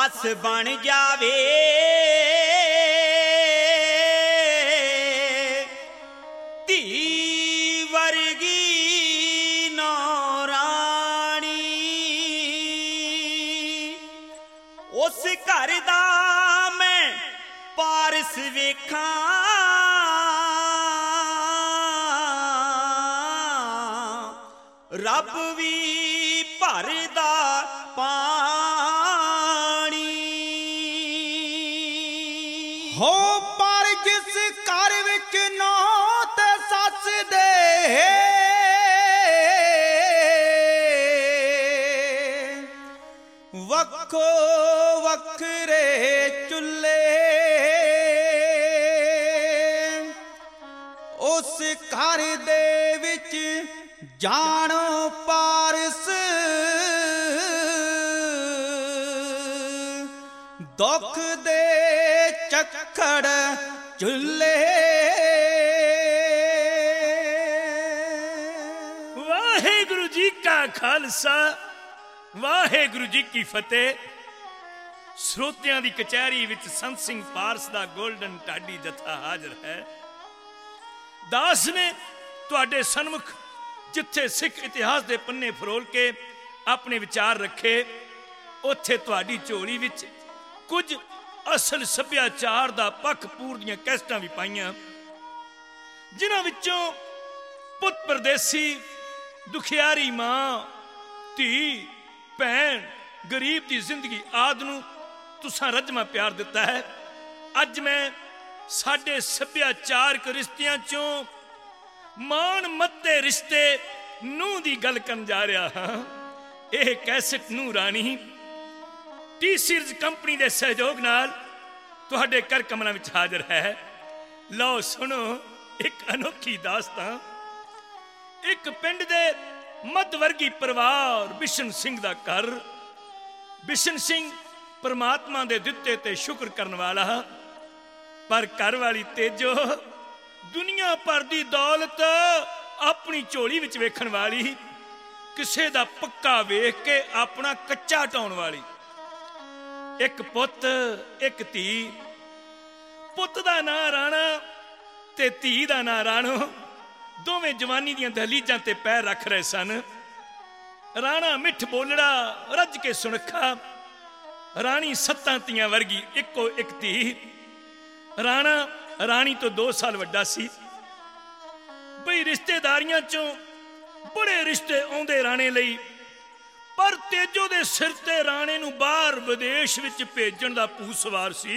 सस बन जावे धी वर्गी नौरानी उस घर दा मैं पारस वेखां रब भी भरदा पानी हो पर जिस घर विच नौ ते सस दे वक्खो वखरे चुल्हे उस घर दे विच जानो पारस दुख दे चक्खड़ चुल्हे वाहेगुरु जी का खालसा वाहेगुरु जी की फतेह। श्रोतियां दी कचहरी विच संत सिंह पारस दा गोल्डन टाडी जथा हाजिर है। दास ने तुहाडे सन्मुख जिथे सिख इतिहास दे पन्ने फरोल के अपने विचार रखे उत्थे तुहाडी झोली विच कुछ असल सभ्याचार दा पख पूर दियां कैसटां भी पाईयां जिन्हां विचों पुत परदेसी दुखियारी मां धी भैन गरीब दी जिंदगी आद नूं तुसां रजमा प्यार दिता है। अज मैं साडे सभ्याचारक रिश्तियां चों मान मत्ते रिश्ते नूं दी गल करन जा रहा हां। यह कैसेट नूं राणी टी सीरीज कंपनी दे सहयोग नाल तुहाडे घर कमरां विच हाजिर है। लो सुनो एक अनोखी दास्तां। एक पिंड दे मध्यवर्गी परिवार बिशन सिंह दा घर। बिशन सिंह परमात्मा दे दिते ते शुक्र करन वाला पर घर वाली तेजो दुनिया भर दी दौलत अपनी झोली विच वेखण वाली किसे दा पक्का वेख के अपना कच्चा हटाउण वाली। एक पुत एक धी। पुत दा नां राणा ते धी दा नां राणो दोवें जवानी दियां दहलीजां ते पैर रख रहे सन। राणा मिठ बोलड़ा रज के सुनखा राणी सत्तां तियां वर्गी इको एक धी। राणा राणी तो 2 साल वड्डा सी। बई रिश्तेदारियां चों बड़े रिश्ते आउंदे राणे लई पर तेजो दे सिर ते राणे नूं बाहर विदेश विच भेजण दा भूत सवार सी।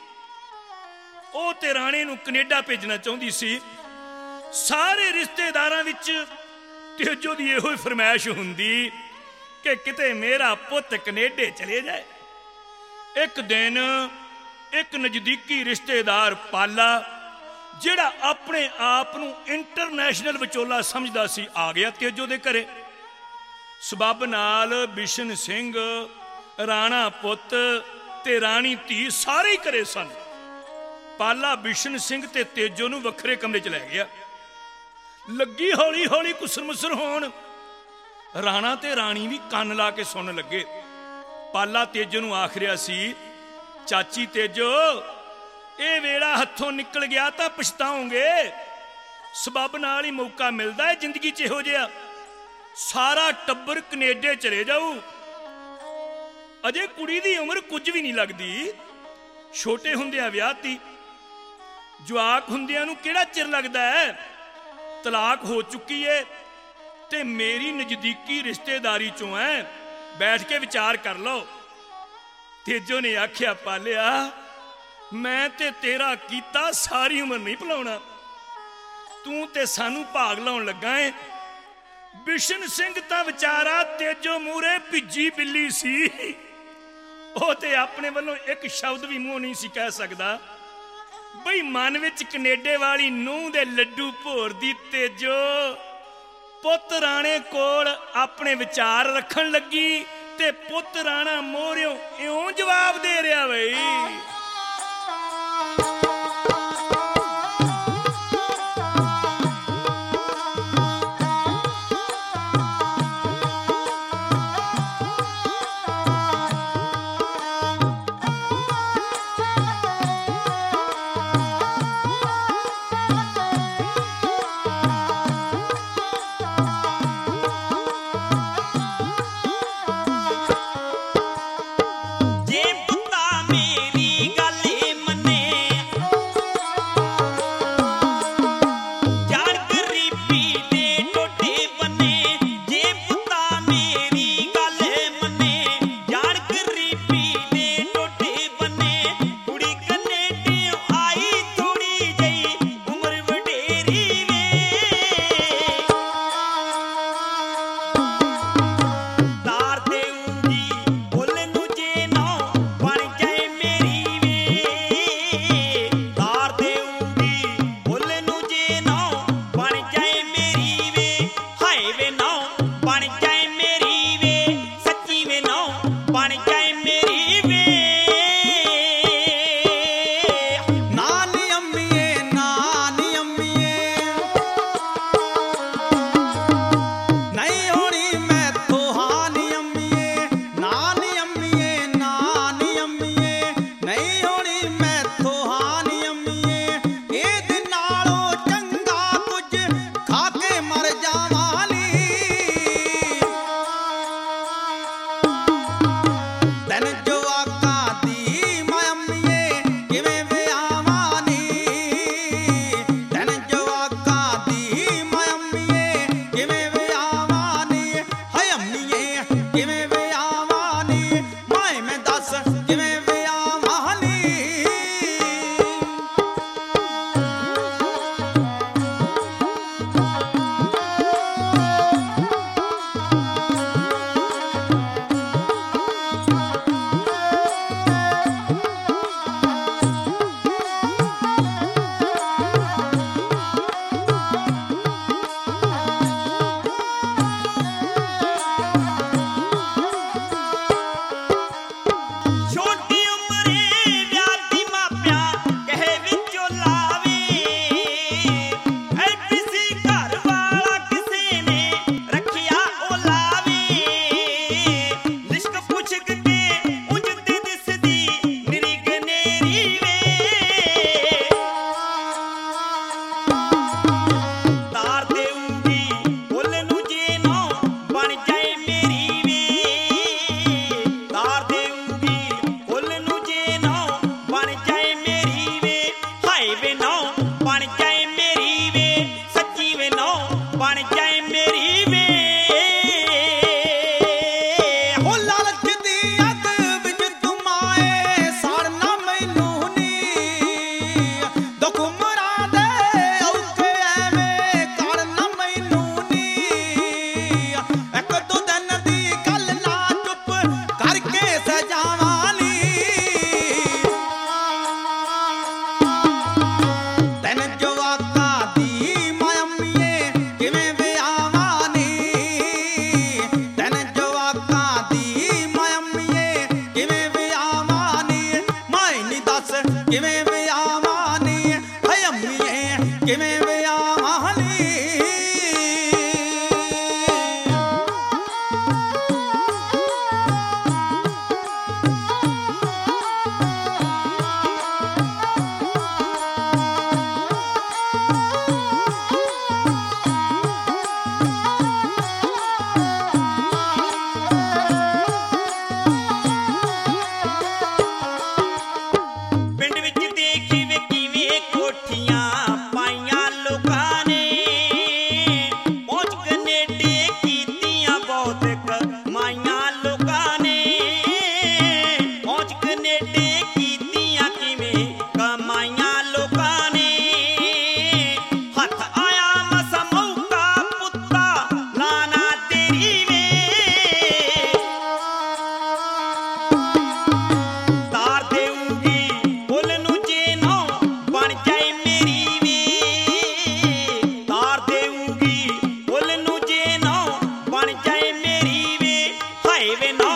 ओ ते राणे नूं कनेडा भेजना चाहुंदी सी। सारे रिश्तेदारां विच तेजो दी इहो ही फरमाइश हुंदी कि किते मेरा पुत कनेडे चले जाए। एक दिन एक नजदीकी रिश्तेदार पाला जिहड़ा अपने आप नूं इंटरनेशनल विचोला समझदा सी आ गया तेजो दे घरे। सबब नाल बिशन सिंह राणा पुत ते राणी धी सारे ही घरे सन। पाला बिशन सिंह ते तेजो नूं वखरे कमरे च लै गया। लगी हौली हौली कुसर मुसर होण। राणा ते राणी भी कन्न ला के सुन लगे। पाला तेजो नूं आख रिहा सी चाची तेजो ये वेड़ा हथों निकल गया तो पछताओगे। सबब नाल ही मौका मिलता है जिंदगी च इहो जिहा। सारा टब्बर कनेडे चले जाऊ। अजे कुड़ी दी उम्र कुछ भी नहीं लगती। छोटे हुंदियां विआहती जवाक हुंदियां नूं किहड़ा चिर लगदा है। तलाक हो चुकी है ते मेरी नजदीकी रिश्तेदारी चों है। बैठ के विचार कर लो। तेजो ने आख्या पालिया मैं ते तेरा कीता सारी उम्र नहीं भुलाउणा। तू ते सानू भाग लाउण लगा है। बिशन सिंह तां विचारा तेजो मूरे भिजी बिल्ली सी। ओ ते अपने वालों एक शब्द भी मूंह नहीं सी कह सकदा। बई मन विच कनेडे वाली नूंह दे लड्डू भोर दी तेजो पुत राणे कोल अपने विचार रखण लगी ते पुत राणा मोहरियों इउं जवाब दे रहा बई ਵੇ ਨਾ